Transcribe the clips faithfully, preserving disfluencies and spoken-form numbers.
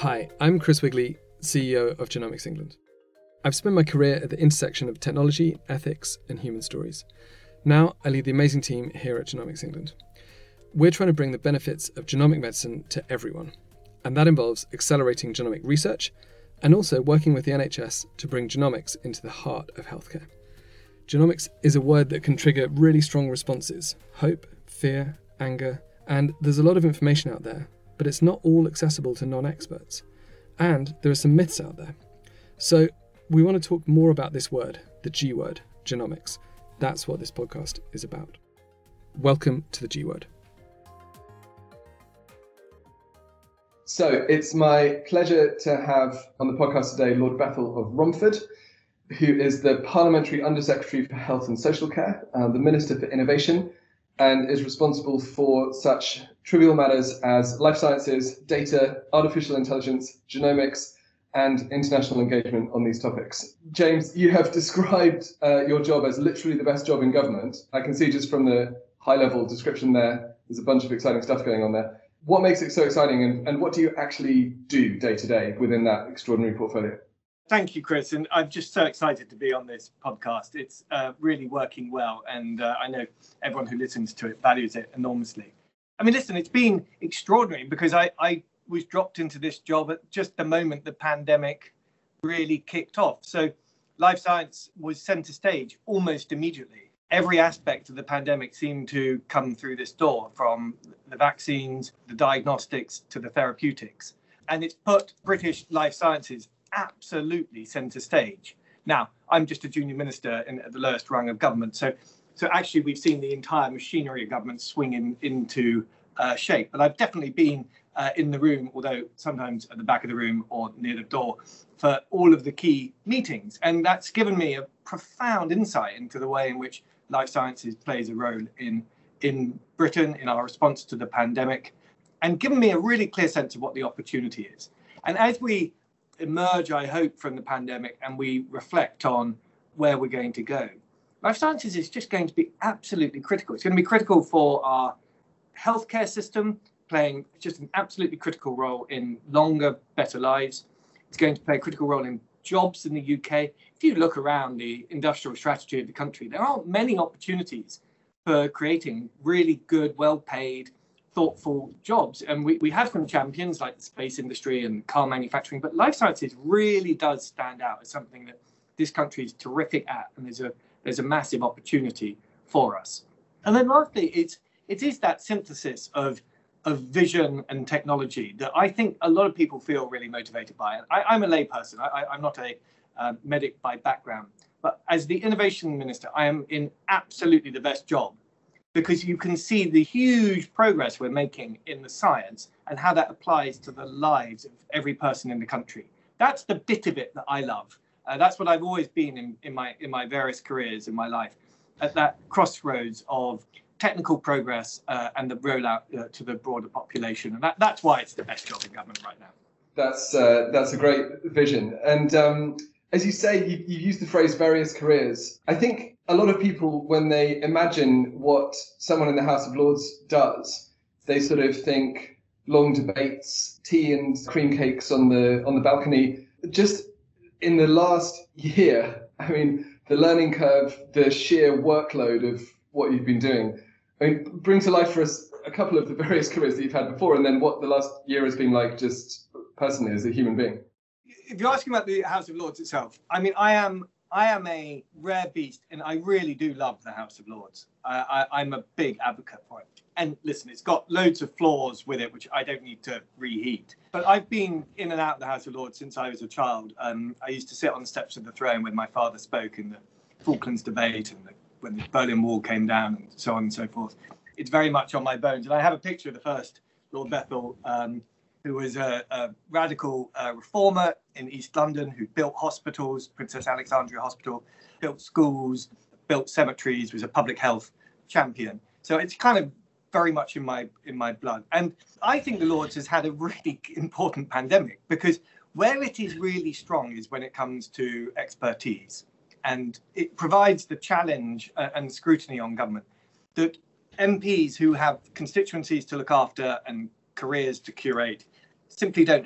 Hi, I'm Chris Wigley, C E O of Genomics England. I've spent my career at the intersection of technology, ethics, and human stories. Now I lead the amazing team here at Genomics England. We're trying to bring the benefits of genomic medicine to everyone, and that involves accelerating genomic research and also working with the N H S to bring genomics into the heart of healthcare. Genomics is a word that can trigger really strong responses: hope, fear, anger, and there's a lot of information out there, but it's not all accessible to non-experts. And there are some myths out there. So we want to talk more about this word, the G word, genomics. That's what this podcast is about. Welcome to the G word. So it's my pleasure to have on the podcast today Lord Bethell of Romford, who is the Parliamentary Undersecretary for Health and Social Care, uh, the Minister for Innovation, and is responsible for such trivial matters as life sciences, data, artificial intelligence, genomics, and international engagement on these topics. James, you have described uh, your job as literally the best job in government. I can see just from the high-level description there, there's a bunch of exciting stuff going on there. What makes it so exciting, and, and what do you actually do day to day within that extraordinary portfolio? Thank you, Chris. And I'm just so excited to be on this podcast. It's uh, really working well. And uh, I know everyone who listens to it values it enormously. I mean, listen, it's been extraordinary because I, I was dropped into this job at just the moment the pandemic really kicked off. So life science was centre stage almost immediately. Every aspect of the pandemic seemed to come through this door, from the vaccines, the diagnostics to the therapeutics. And it's put British life sciences absolutely centre stage. Now, I'm just a junior minister in, at the lowest rung of government. So so actually, we've seen the entire machinery of government swing in, into uh, shape. But I've definitely been uh, in the room, although sometimes at the back of the room or near the door, for all of the key meetings. And that's given me a profound insight into the way in which life sciences plays a role in, in Britain, in our response to the pandemic, and given me a really clear sense of what the opportunity is. And as we emerge, I hope, from the pandemic and we reflect on where we're going to go, life sciences is just going to be absolutely critical. It's going to be critical for our healthcare system, playing just an absolutely critical role in longer, better lives. It's going to play a critical role in jobs in the U K. If you look around the industrial strategy of the country, there aren't many opportunities for creating really good, well-paid, thoughtful jobs. And we, we have some champions like the space industry and car manufacturing, but life sciences really does stand out as something that this country is terrific at, and there's a there's a massive opportunity for us. And then lastly, it's it is that synthesis of of vision and technology that I think a lot of people feel really motivated by. I, I'm a layperson. I, I'm not a uh, medic by background, but as the innovation minister, I am in absolutely the best job, because you can see the huge progress we're making in the science and how that applies to the lives of every person in the country. That's the bit of it that I love. Uh, that's what I've always been in, in my in my various careers in my life, at that crossroads of technical progress uh, and the rollout uh, to the broader population. And that, that's why it's the best job in government right now. That's uh, that's a great vision. And um, as you say, you, you use the phrase various careers. I think a lot of people, when they imagine what someone in the House of Lords does, they sort of think long debates, tea and cream cakes on the on the balcony. Just in the last year, I mean, the learning curve, the sheer workload of what you've been doing, I mean, bring to life for us a couple of the various careers that you've had before, and then what the last year has been like just personally as a human being. If you're asking about the House of Lords itself, I mean, I am I am a rare beast, and I really do love the House of Lords. I, I, I'm a big advocate for it. And listen, it's got loads of flaws with it, which I don't need to reheat. But I've been in and out of the House of Lords since I was a child. Um, I used to sit on the steps of the throne when my father spoke in the Falklands debate and the, when the Berlin Wall came down and so on and so forth. It's very much on my bones. And I have a picture of the first Lord Bethell, um, who was a, a radical uh, reformer in East London, who built hospitals, Princess Alexandria Hospital, built schools, built cemeteries, was a public health champion. So it's kind of very much in my in my blood. And I think the Lords has had a really important pandemic, because where it is really strong is when it comes to expertise. And it provides the challenge uh, and scrutiny on government that M Ps who have constituencies to look after and careers to curate simply don't have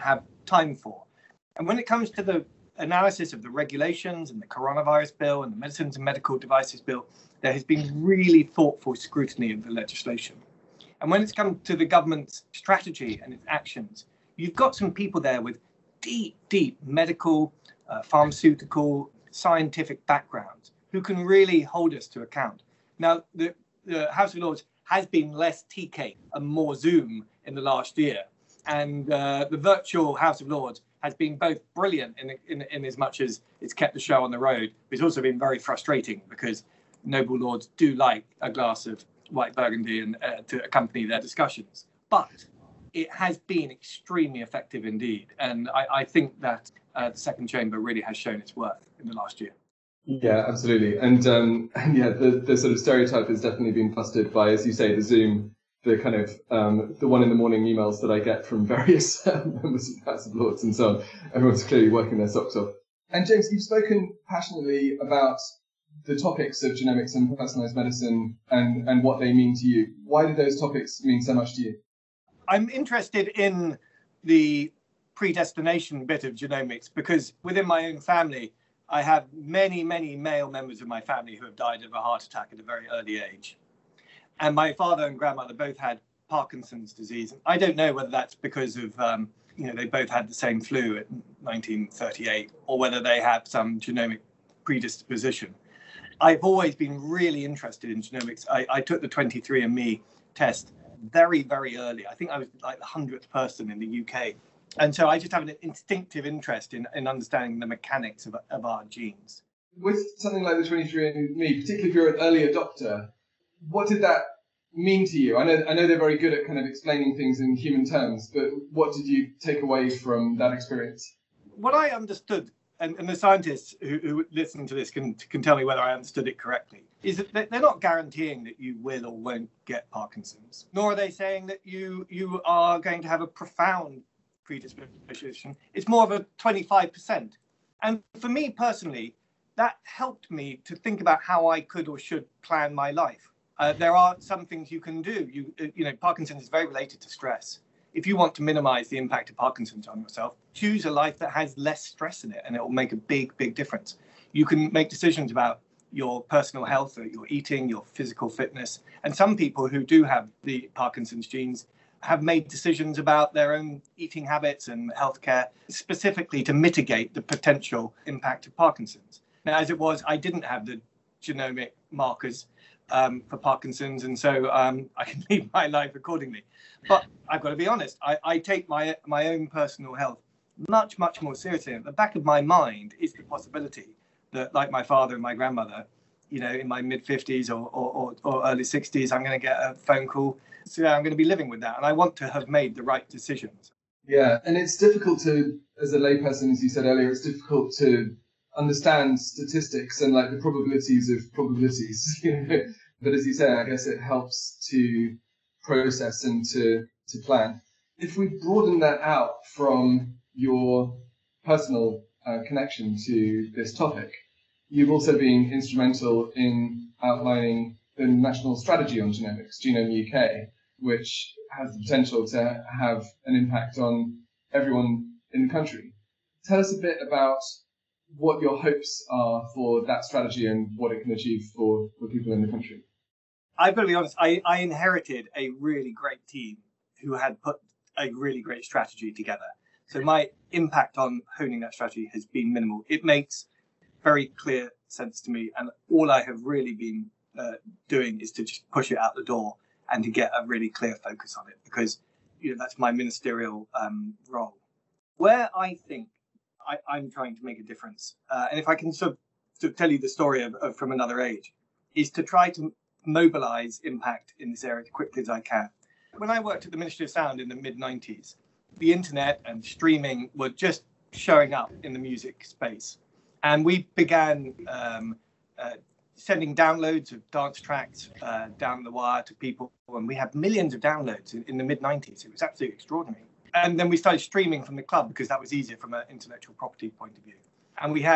time for. And when it comes to the analysis of the regulations and the coronavirus bill and the medicines and medical devices bill, there has been really thoughtful scrutiny of the legislation. And when it's come to the government's strategy and its actions, you've got some people there with deep, deep medical, uh, pharmaceutical, scientific backgrounds who can really hold us to account. Now, the, the House of Lords has been less T K and more Zoom in the last year. And uh, the virtual House of Lords has been both brilliant in, in, in as much as it's kept the show on the road, but it's also been very frustrating because noble lords do like a glass of white burgundy and uh, to accompany their discussions. But it has been extremely effective indeed. And I, I think that uh, the second chamber really has shown its worth in the last year. Yeah, absolutely. And um, yeah, the, the sort of stereotype has definitely been busted by, as you say, the Zoom, the kind of um, the one in the morning emails that I get from various members of the House of Lords and so on. Everyone's clearly working their socks off. And James, you've spoken passionately about the topics of genomics and personalised medicine and, and what they mean to you. Why do those topics mean so much to you? I'm interested in the predestination bit of genomics because within my own family, I have many, many male members of my family who have died of a heart attack at a very early age. And my father and grandmother both had Parkinson's disease. I don't know whether that's because of, um, you know, they both had the same flu in nineteen thirty-eight or whether they have some genomic predisposition. I've always been really interested in genomics. I, I took the twenty-three and me test very, very early. I think I was like the hundredth person in the U K. And so I just have an instinctive interest in, in understanding the mechanics of, of our genes. With something like the twenty-three and me, particularly if you're an early adopter, what did that mean to you? I know I know they're very good at kind of explaining things in human terms, but what did you take away from that experience? What I understood, and, and the scientists who, who listen to this can, can tell me whether I understood it correctly, is that they're not guaranteeing that you will or won't get Parkinson's, nor are they saying that you you are going to have a profound predisposition. It's more of a twenty-five percent. And for me personally, that helped me to think about how I could or should plan my life. Uh, there are some things you can do. You, you know, Parkinson's is very related to stress. If you want to minimize the impact of Parkinson's on yourself, choose a life that has less stress in it, and it will make a big, big difference. You can make decisions about your personal health, or your eating, your physical fitness. And some people who do have the Parkinson's genes have made decisions about their own eating habits and healthcare, specifically to mitigate the potential impact of Parkinson's. Now, as it was, I didn't have the genomic markers um, for Parkinson's, and so um, I can live my life accordingly. But I've got to be honest, I, I take my my own personal health much, much more seriously. At the back of my mind is the possibility that, like my father and my grandmother, you know, in my mid fifties or, or, or early sixties, I'm going to get a phone call. So I'm going to be living with that. And I want to have made the right decisions. Yeah, and it's difficult to, as a layperson, as you said earlier, it's difficult to understand statistics and like the probabilities of probabilities. You know? But as you say, I guess it helps to process and to, to plan. If we broaden that out from your personal uh, connection to this topic, you've also been instrumental in outlining the national strategy on genomics, Genome U K, which has the potential to have an impact on everyone in the country. Tell us a bit about what your hopes are for that strategy and what it can achieve for, for people in the country. I've got to be honest, I, I inherited a really great team who had put a really great strategy together. So my impact on honing that strategy has been minimal. It makes very clear sense to me, and all I have really been uh, doing is to just push it out the door and to get a really clear focus on it, because you know that's my ministerial um, role. Where I think I, I'm trying to make a difference, uh, and if I can sort of, sort of tell you the story of, of from another age, is to try to mobilize impact in this area as quickly as I can. When I worked at the Ministry of Sound in the mid nineties, the internet and streaming were just showing up in the music space. And we began um, uh, sending downloads of dance tracks uh, down the wire to people. And we had millions of downloads in, in the mid nineties. It was absolutely extraordinary. And then we started streaming from the club because that was easier from an intellectual property point of view. And we had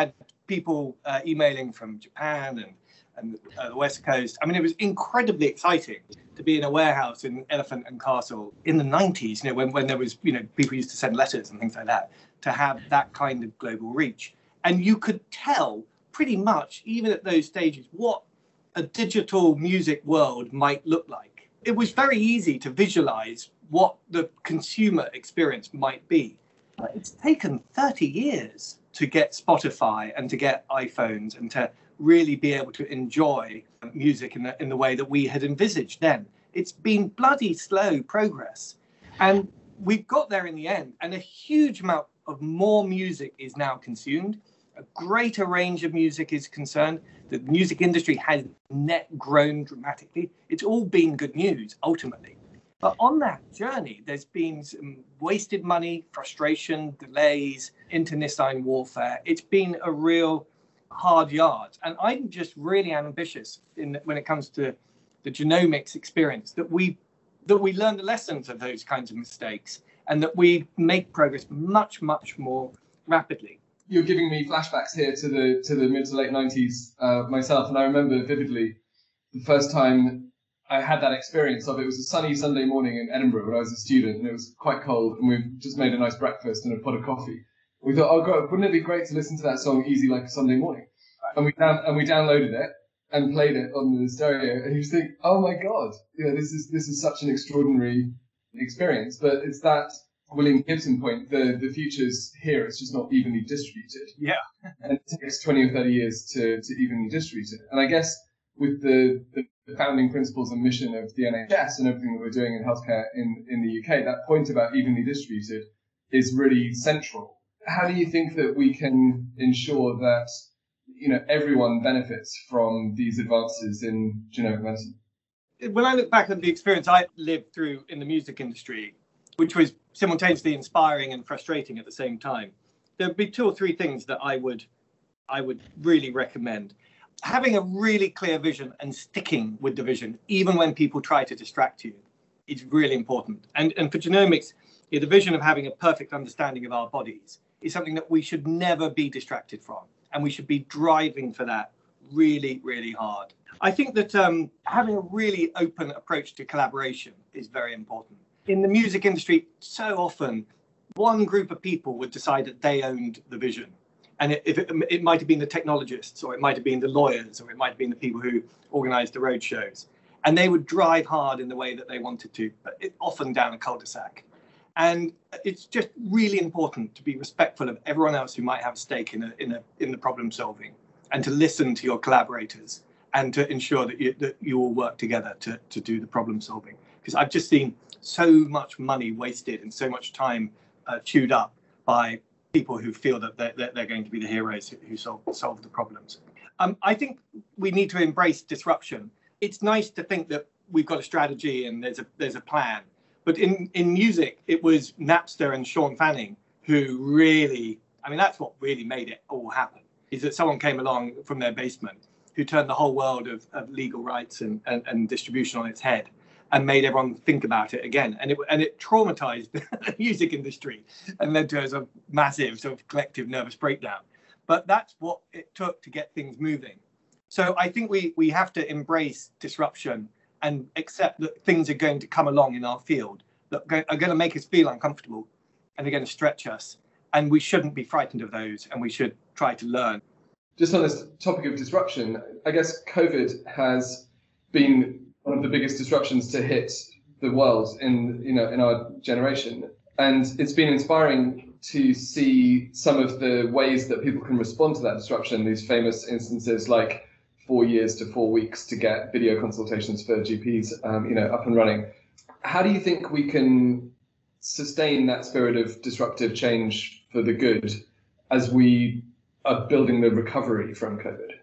people uh, emailing from Japan and, and uh, the West Coast. I mean, it was incredibly exciting to be in a warehouse in Elephant and Castle in the nineties, you know, when, when there was, you know, people used to send letters and things like that, to have that kind of global reach. And you could tell pretty much, even at those stages, what a digital music world might look like. It was very easy to visualize what the consumer experience might be. But it's taken thirty years to get Spotify and to get iPhones and to really be able to enjoy music in the, in the way that we had envisaged then. It's been bloody slow progress. And we've got there in the end. And a huge amount of more music is now consumed. A greater range of music is concerned. The music industry has net grown dramatically. It's all been good news, ultimately. But on that journey, there's been some wasted money, frustration, delays, internecine warfare. It's been a real hard yard. And I'm just really ambitious in when it comes to the genomics experience, that we that we learn the lessons of those kinds of mistakes and that we make progress much, much more rapidly. You're giving me flashbacks here to the to the mid to late nineties uh, myself, and I remember vividly the first time I had that experience of it. It was a sunny Sunday morning in Edinburgh when I was a student, and it was quite cold, and we just made a nice breakfast and a pot of coffee. We thought, oh God, wouldn't it be great to listen to that song Easy Like a Sunday Morning? And we down, and we downloaded it and played it on the stereo, and you just think, oh my God, you know, this is this is such an extraordinary experience. But it's that William Gibson point, the, the future's here, it's just not evenly distributed. Yeah. And it takes twenty or thirty years to, to evenly distribute it. And I guess with the, the, the founding principles and mission of the N H S and everything that we're doing in healthcare in, in the U K, that point about evenly distributed is really central. How do you think that we can ensure that, you know, everyone benefits from these advances in genomic medicine? When I look back at the experience I lived through in the music industry, which was simultaneously inspiring and frustrating at the same time, there'd be two or three things that I would I would really recommend. Having a really clear vision and sticking with the vision, even when people try to distract you, is really important. And, and for genomics, yeah, the vision of having a perfect understanding of our bodies is something that we should never be distracted from. And we should be driving for that really, really hard. I think that um, having a really open approach to collaboration is very important. In the music industry, so often one group of people would decide that they owned the vision. And it, if it, it might have been the technologists, or it might have been the lawyers, or it might have been the people who organized the road shows. And they would drive hard in the way that they wanted to, but it, often down a cul-de-sac. And it's just really important to be respectful of everyone else who might have a stake in, a, in, a, in the problem solving, and to listen to your collaborators and to ensure that you, that you all work together to, to do the problem solving. Because I've just seen so much money wasted and so much time uh, chewed up by people who feel that they're, that they're going to be the heroes who, who solve, solve the problems. Um, I think we need to embrace disruption. It's nice to think that we've got a strategy and there's a there's a plan. But in, in music, it was Napster and Sean Fanning who really, I mean, that's what really made it all happen, is that someone came along from their basement who turned the whole world of, of legal rights and, and, and distribution on its head and made everyone think about it again. And it and it traumatized the music industry and led to a sort of massive sort of collective nervous breakdown. But that's what it took to get things moving. So I think we, we have to embrace disruption and accept that things are going to come along in our field that are going to make us feel uncomfortable and they're going to stretch us. And we shouldn't be frightened of those, and we should try to learn. Just on this topic of disruption, I guess COVID has been one of the biggest disruptions to hit the world in, you know, in our generation. And it's been inspiring to see some of the ways that people can respond to that disruption, these famous instances like four years to four weeks to get video consultations for G Ps, um, you know, up and running. How do you think we can sustain that spirit of disruptive change for the good as we are building the recovery from COVID?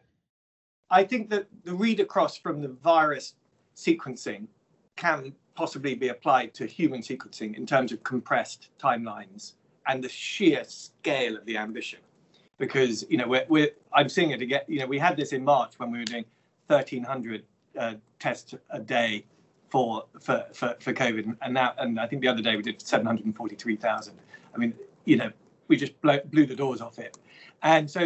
I think that the read across from the virus sequencing can possibly be applied to human sequencing in terms of compressed timelines and the sheer scale of the ambition. Because, you know, we're, we're I'm seeing it again. You know, we had this in March when we were doing thirteen hundred uh, tests a day for, for for for COVID, and now and I think the other day we did seven hundred forty-three thousand. I mean, you know, we just blew, blew the doors off it. And so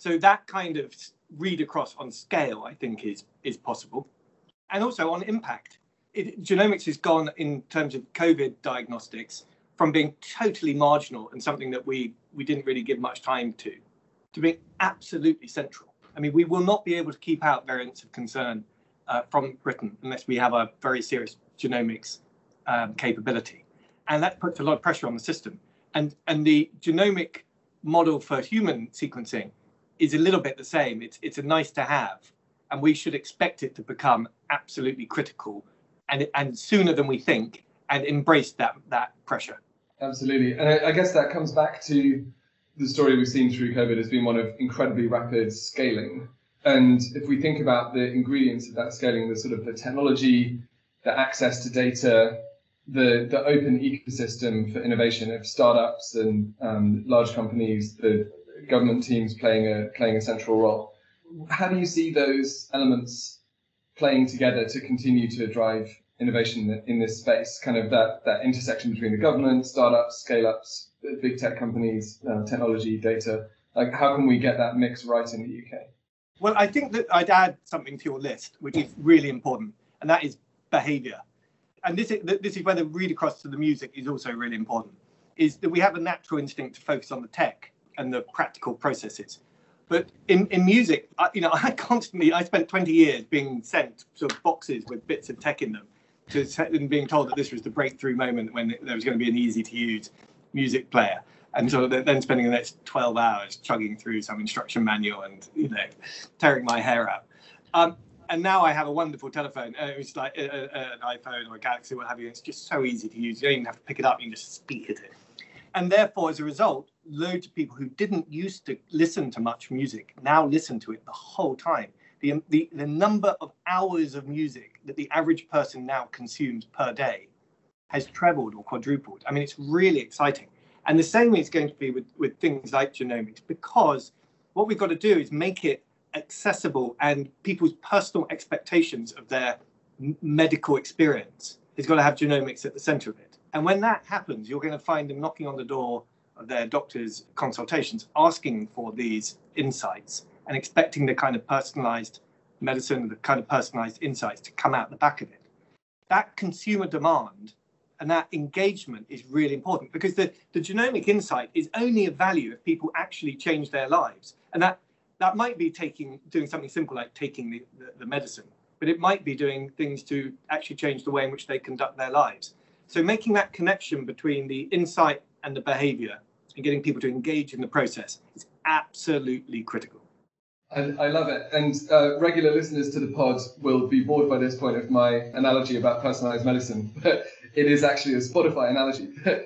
So that kind of read across on scale, I think, is is possible. And also on impact. It, genomics has gone, in terms of COVID diagnostics, from being totally marginal and something that we, we didn't really give much time to, to being absolutely central. I mean, we will not be able to keep out variants of concern uh, from Britain unless we have a very serious genomics um, capability. And that puts a lot of pressure on the system. And, and the genomic model for human sequencing is a little bit the same. It's, it's a nice to have, and we should expect it to become absolutely critical and, and sooner than we think, and embrace that, that pressure. Absolutely. And I, I guess that comes back to the story we've seen through COVID as being one of incredibly rapid scaling. And if we think about the ingredients of that scaling, the sort of the technology, the access to data, the, the open ecosystem for innovation of startups and um, large companies, the government teams playing a playing a central role. How do you see those elements playing together to continue to drive innovation in this space, kind of that, that intersection between the government, startups, scale-ups, big tech companies, uh, technology, data? Like, how can we get that mix right in the U K? Well, I think that I'd add something to your list, which is really important, and that is behaviour. And this is, this is where the read across to the music is also really important, is that we have a natural instinct to focus on the tech and the practical processes. But in, in music, I, you know, I constantly, I spent twenty years being sent sort of boxes with bits of tech in them, to, and being told that this was the breakthrough moment when there was going to be an easy to use music player. And so then spending the next twelve hours chugging through some instruction manual and, you know, tearing my hair out. Um, and now I have a wonderful telephone. Uh, it's like a, a, an iPhone or a Galaxy, what have you. It's just so easy to use. You don't even have to pick it up. You can just speak at it. And therefore, as a result, loads of people who didn't used to listen to much music now listen to it the whole time. The, the, the number of hours of music that the average person now consumes per day has trebled or quadrupled. I mean, it's really exciting. And the same is going to be with, with things like genomics, because what we've got to do is make it accessible, and people's personal expectations of their m- medical experience has got to have genomics at the center of it. And when that happens, you're going to find them knocking on the door of their doctor's consultations, asking for these insights and expecting the kind of personalized medicine, the kind of personalized insights to come out the back of it. That consumer demand and that engagement is really important, because the, the genomic insight is only of value if people actually change their lives. And that, that might be taking doing something simple like taking the, the, the medicine, but it might be doing things to actually change the way in which they conduct their lives. So making that connection between the insight and the behavior and getting people to engage in the process is absolutely critical. I, I love it. And uh, regular listeners to the pod will be bored by this point of my analogy about personalized medicine, but it is actually a Spotify analogy.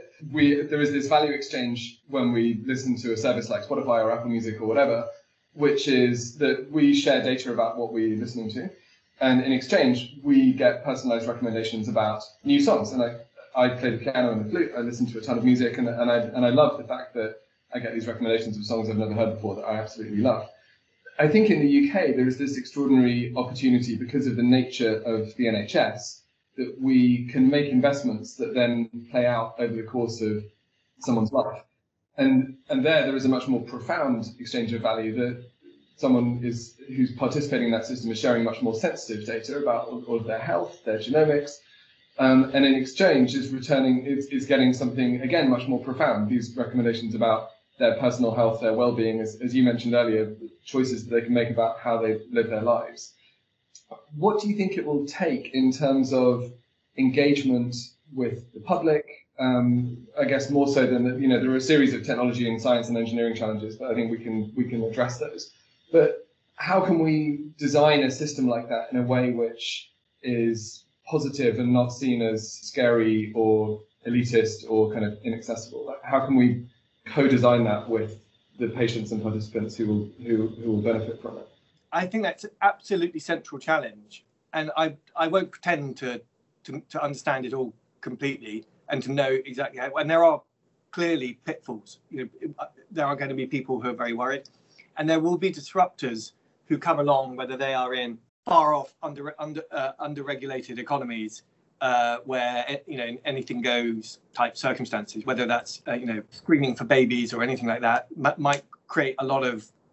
we There is this value exchange when we listen to a service like Spotify or Apple Music or whatever, which is that we share data about what we're listening to. And in exchange, we get personalized recommendations about new songs. And I, I play the piano and the flute. I listen to a ton of music, and, and, I, and I love the fact that I get these recommendations of songs I've never heard before that I absolutely love. I think in the U K, there is this extraordinary opportunity because of the nature of the N H S that we can make investments that then play out over the course of someone's life. And and there, there is a much more profound exchange of value that someone is who's participating in that system is sharing much more sensitive data about all, all of their health, their genomics, um, and in exchange is returning, is, is getting something, again, much more profound, these recommendations about their personal health, their well-being, as, as you mentioned earlier, choices that they can make about how they live their lives. What do you think it will take in terms of engagement with the public? Um, I guess more so than that, you know, there are a series of technology and science and engineering challenges, but I think we can we can address those. But how can we design a system like that in a way which is positive and not seen as scary or elitist or kind of inaccessible? Like, how can we co-design that with the patients and participants who will who, who will benefit from it? I think that's an absolutely central challenge, and I I won't pretend to to, to understand it all completely and to know exactly how. And there are clearly pitfalls. You know, there are going to be people who are very worried, and there will be disruptors who come along, whether they are in far off under under uh, under-regulated economies uh, where you know anything goes type circumstances, whether that's uh, you know screening for babies or anything like that, m- might create a lot of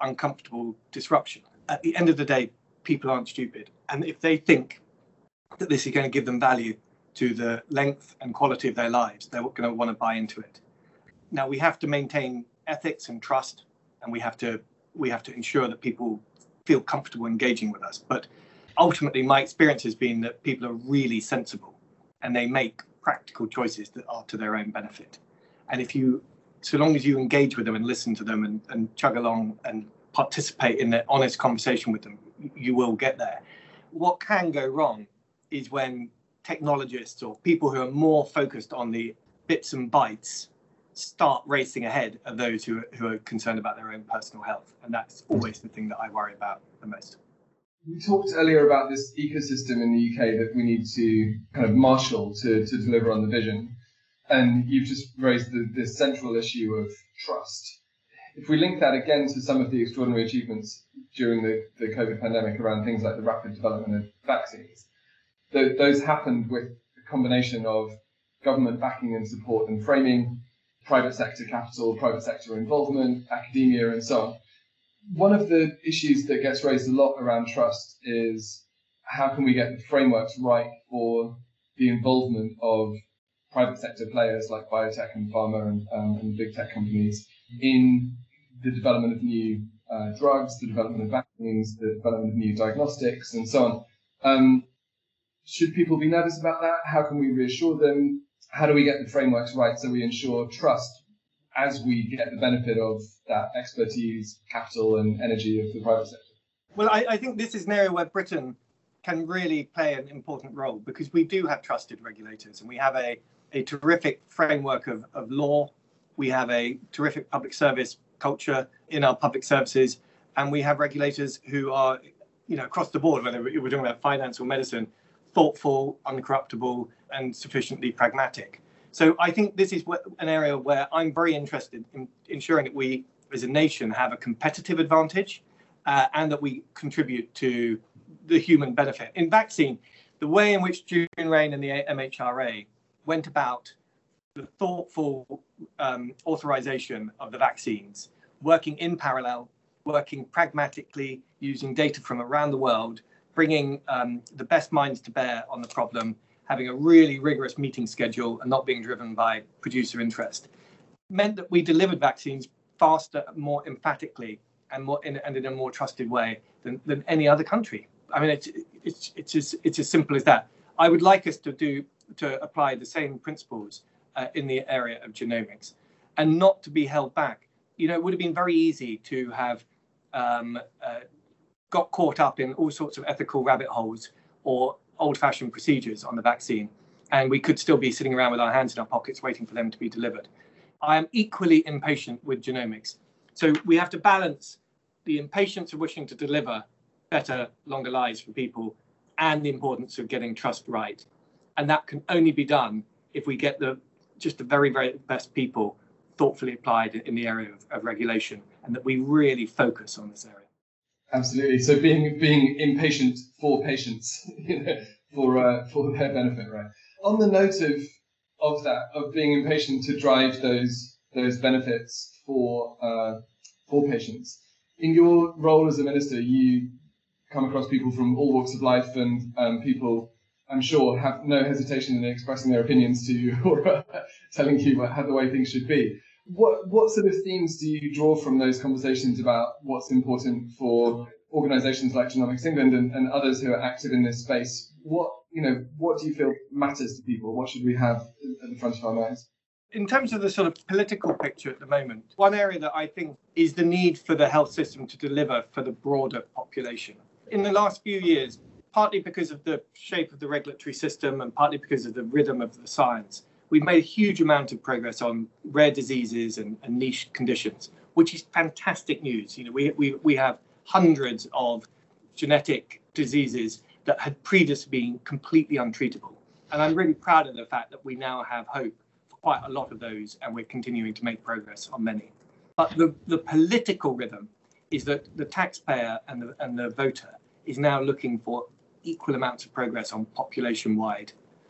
uncomfortable disruption. At the end of the day, people aren't stupid. And if they think that this is going to give them value to the length and quality of their lives, they're going to want to buy into it. Now, we have to maintain ethics and trust, and we have to we have to ensure that people feel comfortable engaging with us. But ultimately, my experience has been that people are really sensible and they make practical choices that are to their own benefit. And if you, so long as you engage with them and listen to them and, and chug along and participate in their honest conversation with them, you will get there. What can go wrong is when technologists or people who are more focused on the bits and bytes start racing ahead of those who are, who are concerned about their own personal health. And that's always the thing that I worry about the most. We talked earlier about this ecosystem in the U K that we need to kind of marshal to, to deliver on the vision. And you've just raised the, this central issue of trust. If we link that again to some of the extraordinary achievements during the, the COVID pandemic around things like the rapid development of vaccines, th- those happened with a combination of government backing and support and framing, private sector capital, private sector involvement, academia, and so on. One of the issues that gets raised a lot around trust is how can we get the frameworks right for the involvement of private sector players like biotech and pharma and, um, and big tech companies in the development of new uh, drugs, the development of vaccines, the development of new diagnostics, and so on. Um, should people be nervous about that? How can we reassure them? How do we get the frameworks right so we ensure trust as we get the benefit of that expertise, capital, and energy of the private sector? Well, I, I think this is an area where Britain can really play an important role because we do have trusted regulators and we have a, a terrific framework of, of law. We have a terrific public service culture in our public services, and we have regulators who are, you know, across the board, whether we're talking about finance or medicine, thoughtful, uncorruptible, and sufficiently pragmatic. So I think this is an area where I'm very interested in ensuring that we, as a nation, have a competitive advantage uh, and that we contribute to the human benefit. In vaccine, the way in which June Rain and the M H R A went about the thoughtful um, authorization of the vaccines, working in parallel, working pragmatically, using data from around the world, bringing um, the best minds to bear on the problem, having a really rigorous meeting schedule and not being driven by producer interest, meant that we delivered vaccines faster, more emphatically, and more in, and in a more trusted way than, than any other country. I mean, it's it's it's as it's as simple as that. I would like us to do to apply the same principles uh, in the area of genomics, and not to be held back. You know, it would have been very easy to have um, uh, got caught up in all sorts of ethical rabbit holes or old-fashioned procedures on the vaccine, and we could still be sitting around with our hands in our pockets waiting for them to be delivered. I am equally impatient with genomics. So we have to balance the impatience of wishing to deliver better, longer lives for people and the importance of getting trust right. And that can only be done if we get the just the very, very best people thoughtfully applied in the area of, of regulation, and that we really focus on this area. Absolutely. So being being impatient for patients, you know, for uh, for their benefit, right? On the note of of that, of being impatient to drive those those benefits for uh, for patients, in your role as a minister, you come across people from all walks of life, and um, people, I'm sure, have no hesitation in expressing their opinions to you or uh, telling you what, how the way things should be. What what sort of themes do you draw from those conversations about what's important for organisations like Genomics England and, and others who are active in this space? What you know, what do you feel matters to people? What should we have at the front of our minds? In terms of the sort of political picture at the moment, one area that I think is the need for the health system to deliver for the broader population. In the last few years, partly because of the shape of the regulatory system and partly because of the rhythm of the science, we've made a huge amount of progress on rare diseases and, and niche conditions, which is fantastic news. You know, we, we, we have hundreds of genetic diseases that had previously been completely untreatable. And I'm really proud of the fact that we now have hope for quite a lot of those, and we're continuing to make progress on many. But the, the political rhythm is that the taxpayer and the, and the voter is now looking for equal amounts of progress on population-wide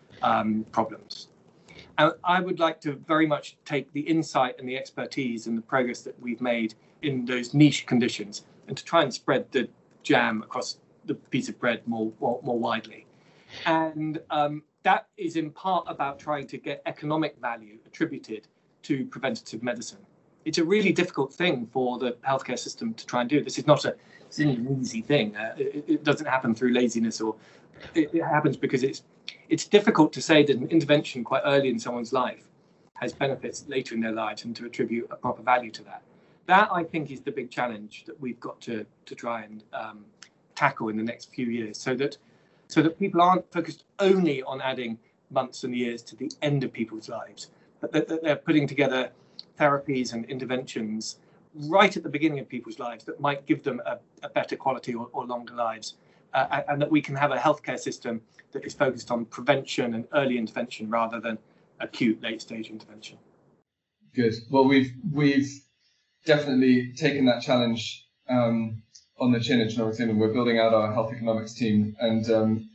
um, problems. And I would like to very much take the insight and the expertise and the progress that we've made in those niche conditions and to try and spread the jam across the piece of bread more more, more widely. And um, that is in part about trying to get economic value attributed to preventative medicine. It's a really difficult thing for the healthcare system to try and do. This is not a, this isn't an easy thing. Uh, it, it doesn't happen through laziness, or it, it happens because it's it's difficult to say that an intervention quite early in someone's life has benefits later in their lives and to attribute a proper value to that. That, I think, is the big challenge that we've got to to try and um, tackle in the next few years, so that so that people aren't focused only on adding months and years to the end of people's lives, but that, that they're putting together therapies and interventions right at the beginning of people's lives that might give them a, a better quality or, or longer lives, uh, and that we can have a healthcare system that is focused on prevention and early intervention rather than acute late stage intervention. Good. Well, we've we've definitely taken that challenge um, on the chin at Genomics England. We're building out our health economics team, and um,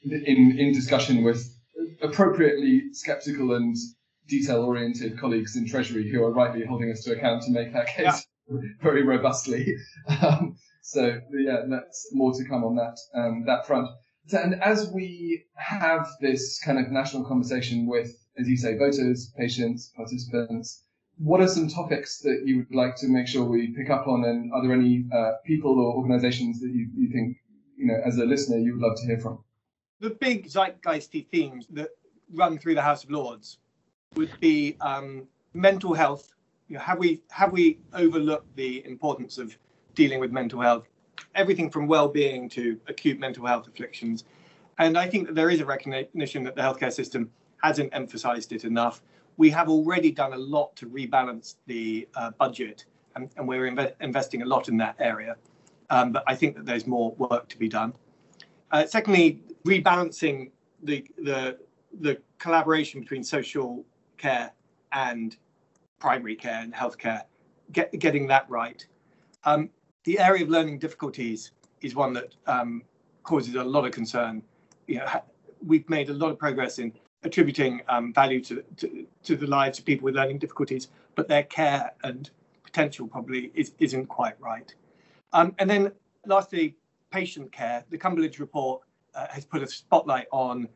in in discussion with appropriately skeptical and detail-oriented colleagues in Treasury who are rightly holding us to account to make that case yeah. very robustly. Um, so yeah, that's more to come on that um, that front. So, and as we have this kind of national conversation with, as you say, voters, patients, participants, what are some topics that you would like to make sure we pick up on? And are there any uh, people or organisations that you, you think, you know, as a listener, you would love to hear from? The big zeitgeisty themes that run through the House of Lords would be um, mental health. You know, have we have we overlooked the importance of dealing with mental health? Everything from well-being to acute mental health afflictions. And I think that there is a recognition that the healthcare system hasn't emphasised it enough. We have already done a lot to rebalance the uh, budget, and, and we're inve- investing a lot in that area. Um, but I think that there's more work to be done. Uh, secondly, rebalancing the the the collaboration between social care and primary care and healthcare, get, getting that right. Um, the area of learning difficulties is one that um, causes a lot of concern. You know, we've made a lot of progress in attributing um, value to, to to the lives of people with learning difficulties, but their care and potential probably is, isn't quite right. Um, and then lastly, patient care. The Cumberledge report uh, has put a spotlight on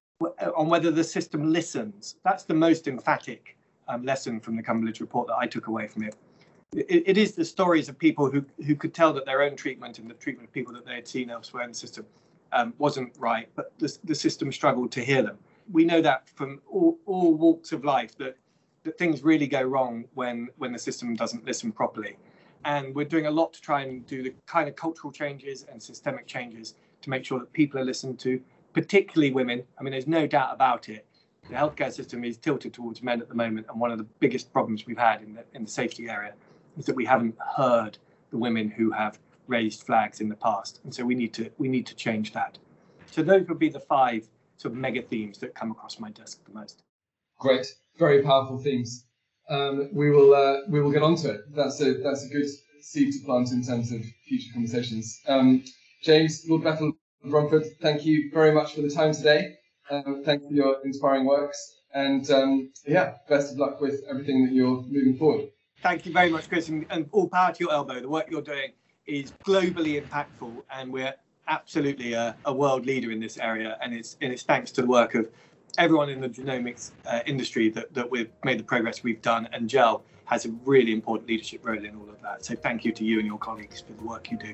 on whether the system listens. That's the most emphatic um, lesson from the Cumberledge report that I took away from it. It, it is the stories of people who, who could tell that their own treatment and the treatment of people that they had seen elsewhere in the system um, wasn't right, but the, the system struggled to hear them. We know that from all, all walks of life, that, that things really go wrong when, when the system doesn't listen properly. And we're doing a lot to try and do the kind of cultural changes and systemic changes to make sure that people are listened to, particularly women. I mean, there's no doubt about it. The healthcare system is tilted towards men at the moment, and one of the biggest problems we've had in the in the safety area is that we haven't heard the women who have raised flags in the past, and so we need to we need to change that. So those would be the five sort of mega themes that come across my desk the most. Great, very powerful themes. Um, we will uh, we will get on to it. That's a that's a good seed to plant in terms of future conversations. Um, James, Lord Bethel of Romford, thank you very much for the time today. Um, thank you for your inspiring works, and um, yeah, best of luck with everything that you're moving forward. Thank you very much, Chris, and, and all power to your elbow. The work you're doing is globally impactful, and we're absolutely a, a world leader in this area, and it's and it's thanks to the work of everyone in the genomics uh, industry that, that we've made the progress we've done, and GEL has a really important leadership role in all of that. So thank you to you and your colleagues for the work you do.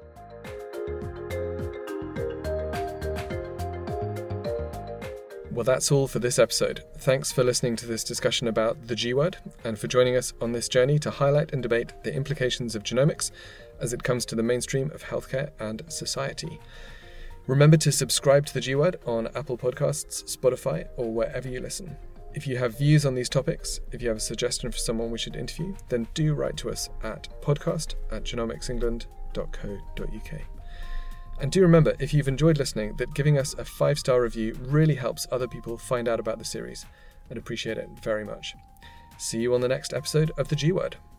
Well, that's all for this episode. Thanks for listening to this discussion about the G word, and for joining us on this journey to highlight and debate the implications of genomics as it comes to the mainstream of healthcare and society. Remember to subscribe to the G word on Apple Podcasts, Spotify, or wherever you listen. If you have views on these topics, if you have a suggestion for someone we should interview, then do write to us at podcast at genomics england dot co dot uk. And do remember, if you've enjoyed listening, that giving us a five-star review really helps other people find out about the series. I'd appreciate it very much. See you on the next episode of The G Word.